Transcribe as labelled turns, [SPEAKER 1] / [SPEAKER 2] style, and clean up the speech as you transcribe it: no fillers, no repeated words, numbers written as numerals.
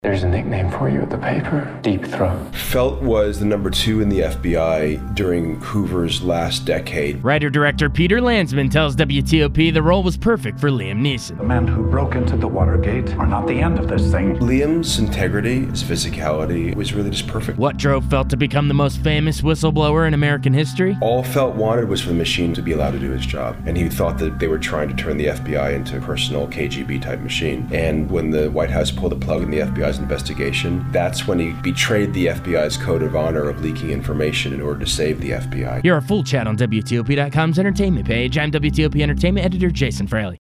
[SPEAKER 1] There's a nickname for you at the paper, Deep Throat.
[SPEAKER 2] Felt was the number 2 in the FBI during Hoover's last decade.
[SPEAKER 3] Writer-director Peter Landsman tells WTOP the role was perfect for Liam Neeson.
[SPEAKER 4] The men who broke into the Watergate are not the end of this thing.
[SPEAKER 2] Liam's integrity, his physicality, was really just perfect.
[SPEAKER 3] What drove Felt to become the most famous whistleblower in American history?
[SPEAKER 2] All Felt wanted was for the machine to be allowed to do its job, and he thought that they were trying to turn the FBI into a personal KGB-type machine. And when the White House pulled the plug in the FBI's investigation, that's when he betrayed the FBI's code of honor of leaking information in order to save the FBI.
[SPEAKER 3] Hear our full chat on WTOP.com's entertainment page. I'm WTOP Entertainment Editor Jason Fraley.